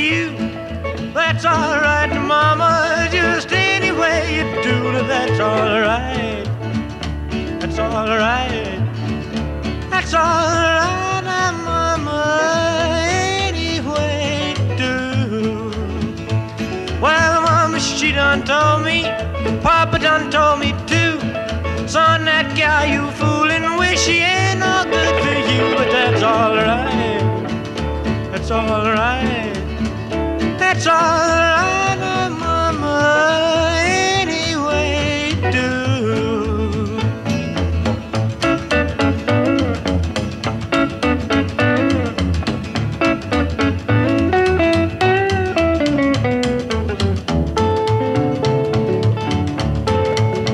you. That's all right, Mama, just any way you do it, that's all right. That's all right. That's all right, Mama, any way you do. Well, Mama, she done told me, Papa done told me too. Son, that gal you foolin' with, she ain't no good for you, but that's all right. That's all right. That's all right, Mama, any way you do.